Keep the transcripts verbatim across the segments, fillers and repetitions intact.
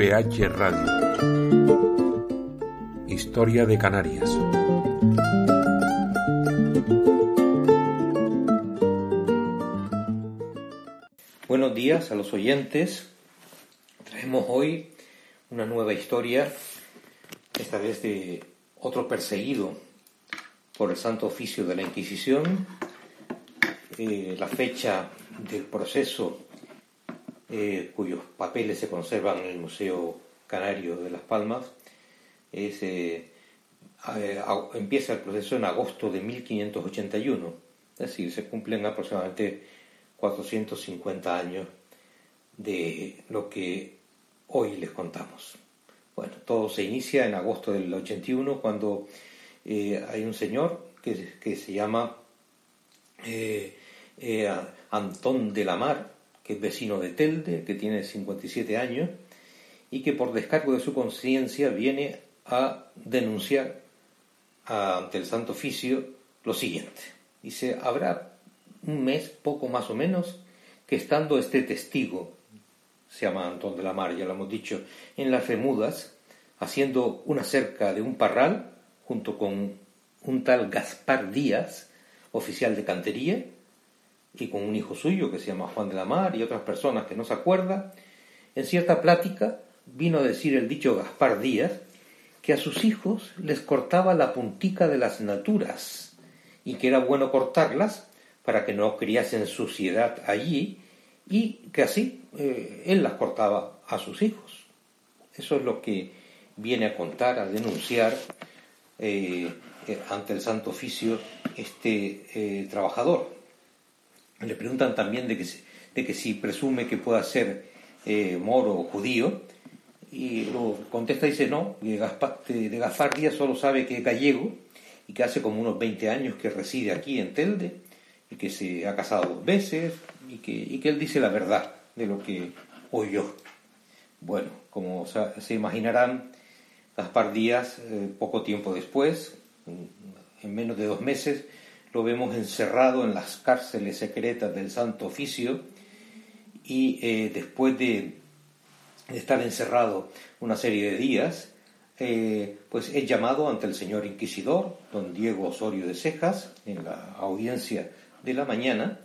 P H Radio. Historia de Canarias. Buenos días a los oyentes. Traemos hoy una nueva historia, esta vez de otro perseguido por el Santo Oficio de la Inquisición. Eh, la fecha del proceso, eh, cuyos papeles se conservan en el Museo Canario de Las Palmas, es, eh, eh, a, empieza el proceso en agosto de mil quinientos ochenta y uno, es decir, se cumplen aproximadamente cuatrocientos cincuenta años de lo que hoy les contamos. Bueno, todo se inicia en agosto del ochenta y uno, cuando eh, hay un señor que, que se llama eh, eh, Antón de la Mar, que es vecino de Telde, que tiene cincuenta y siete años, y que por descargo de su conciencia viene a denunciar a, ante el Santo Oficio lo siguiente. Dice: habrá un mes, poco más o menos, que estando este testigo, se llama Antón de la Mar, ya lo hemos dicho, en las Remudas, haciendo una cerca de un parral, junto con un tal Gaspar Díaz, oficial de cantería, y con un hijo suyo que se llama Juan de la Mar y otras personas que no se acuerda, en cierta plática vino a decir el dicho Gaspar Díaz que a sus hijos les cortaba la puntica de las naturas y que era bueno cortarlas para que no criasen suciedad allí, y que así eh, él las cortaba a sus hijos. Eso es lo que viene a contar, a denunciar eh, eh, ante el Santo Oficio este eh, trabajador. Le preguntan también de que, de que si presume que pueda ser eh, moro o judío, y lo contesta y dice no, de Gaspar, de, de Gaspar Díaz solo sabe que es gallego y que hace como unos veinte años que reside aquí en Telde y que se ha casado dos veces y que, y que él dice la verdad de lo que oyó. Bueno, como se, se imaginarán, Gaspar Díaz, eh, poco tiempo después, en menos de dos meses, lo vemos encerrado en las cárceles secretas del Santo Oficio, y eh, después de, de estar encerrado una serie de días, eh, pues es llamado ante el señor inquisidor, don Diego Osorio de Cejas, en la audiencia de la mañana,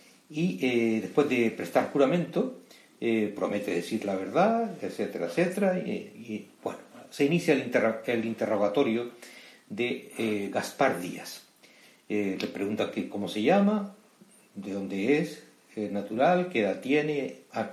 y eh, después de prestar juramento, eh, promete decir la verdad, etcétera, etcétera, y, y bueno, se inicia el, interro- el interrogatorio de eh, Gaspar Díaz. Eh, le pregunta que cómo se llama, de dónde es, eh, natural, qué edad tiene. Ah,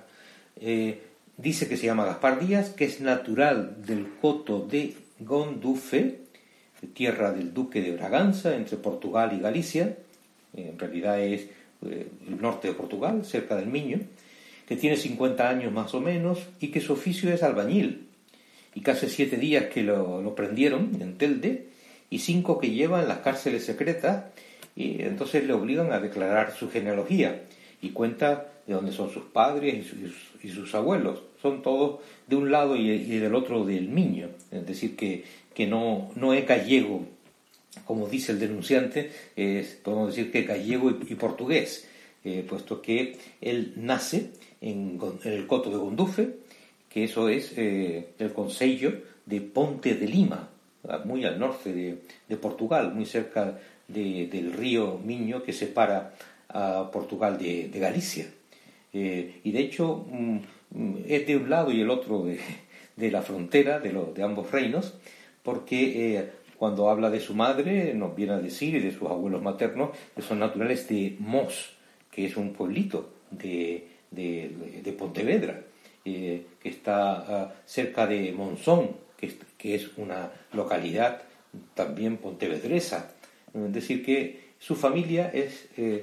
eh, dice que se llama Gaspar Díaz, que es natural del coto de Gondufe, tierra del duque de Braganza, entre Portugal y Galicia. Eh, en realidad es eh, el norte de Portugal, cerca del Miño, que tiene cincuenta años más o menos, y que su oficio es albañil, y que hace siete días que lo, lo prendieron en Telde, y cinco que lleva en las cárceles secretas, y entonces le obligan a declarar su genealogía, y cuenta de dónde son sus padres y sus, y sus abuelos. Son todos de un lado y, y del otro del Miño, es decir, que, que no, no es gallego, como dice el denunciante, es, podemos decir que es gallego y, y portugués, eh, puesto que él nace en, en el coto de Gondufe, que eso es eh, el concello de Ponte de Lima, muy al norte de, de Portugal, muy cerca de, del río Miño, que separa a Portugal de, de Galicia. Eh, y de hecho mm, es de un lado y el otro de, de la frontera de, lo, de ambos reinos, porque eh, cuando habla de su madre nos viene a decir, y de sus abuelos maternos, que son naturales de Mos, que es un pueblito de, de, de Pontevedra, eh, que está uh, cerca de Monzón, que es, que es una localidad también pontevedresa. Es decir, que su familia es eh,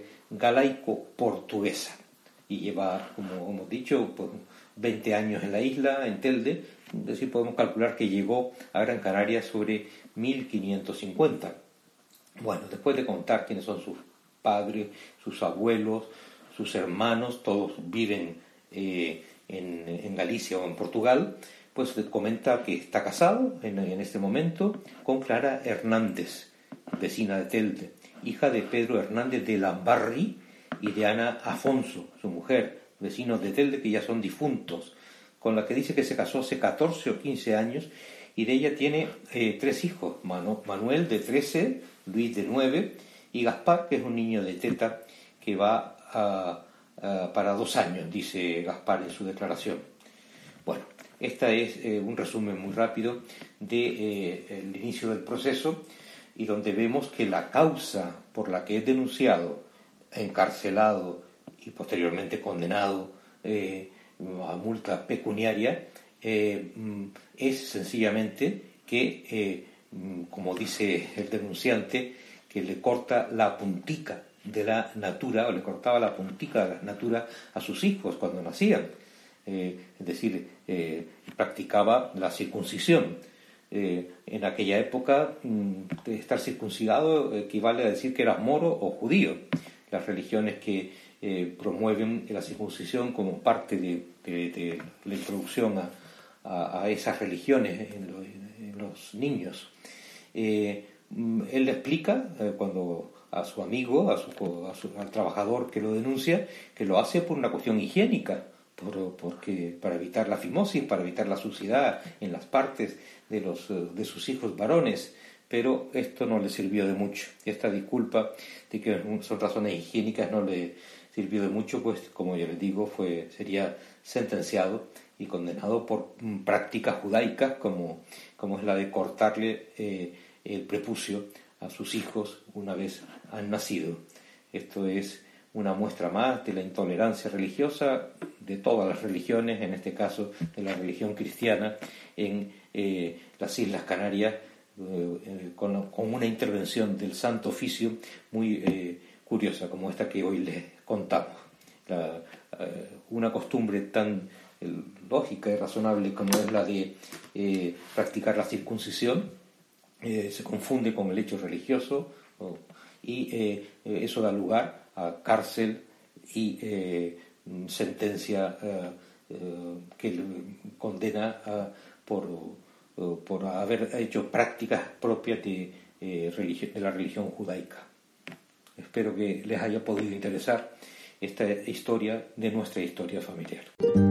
galaico-portuguesa y lleva, como hemos dicho, pues, veinte años en la isla, en Telde. Es decir, podemos calcular que llegó a Gran Canaria sobre mil quinientos cincuenta. Bueno, después de contar quiénes son sus padres, sus abuelos, sus hermanos, todos viven eh, en, en Galicia o en Portugal, pues comenta que está casado en, en este momento con Clara Hernández, vecina de Telde, hija de Pedro Hernández de Lambarri y de Ana Afonso, su mujer, vecinos de Telde que ya son difuntos, con la que dice que se casó hace catorce o quince años, y de ella tiene eh, tres hijos, Manu, Manuel de trece, Luis de nueve y Gaspar, que es un niño de teta que va a, a, para dos años, dice Gaspar en su declaración. Bueno, este es eh, un resumen muy rápido del de, eh, inicio del proceso, y donde vemos que la causa por la que es denunciado, encarcelado y posteriormente condenado eh, a multa pecuniaria eh, es sencillamente que, eh, como dice el denunciante, que le corta la puntica de la natura, o le cortaba la puntica de la natura a sus hijos cuando nacían. Eh, es decir, eh, practicaba la circuncisión. Eh, en aquella época, mm, estar circuncidado equivale a decir que eras moro o judío. Las religiones que eh, promueven la circuncisión como parte de, de, de la introducción a, a, a esas religiones en, lo, en los niños. Eh, él le explica eh, cuando a su amigo, a su, a su, al trabajador que lo denuncia, que lo hace por una cuestión higiénica, por, porque, para evitar la fimosis, para evitar la suciedad en las partes de, los, de sus hijos varones, pero esto no le sirvió de mucho. Esta disculpa de que son razones higiénicas no le sirvió de mucho, pues como yo les digo, fue, sería sentenciado y condenado por prácticas judaicas como, como es la de cortarle eh, el prepucio a sus hijos una vez han nacido. Esto es una muestra más de la intolerancia religiosa de todas las religiones, en este caso de la religión cristiana, en eh, las Islas Canarias, eh, con, con una intervención del Santo Oficio muy eh, curiosa, como esta que hoy les contamos. La, eh, una costumbre tan eh, lógica y razonable como es la de eh, practicar la circuncisión, eh, se confunde con el hecho religioso, oh, y eh, eso da lugar a cárcel y eh, sentencia eh, eh, que condena a, por, uh, por haber hecho prácticas propias de, eh, religión, de la religión judaica. Espero que les haya podido interesar esta historia de nuestra historia familiar.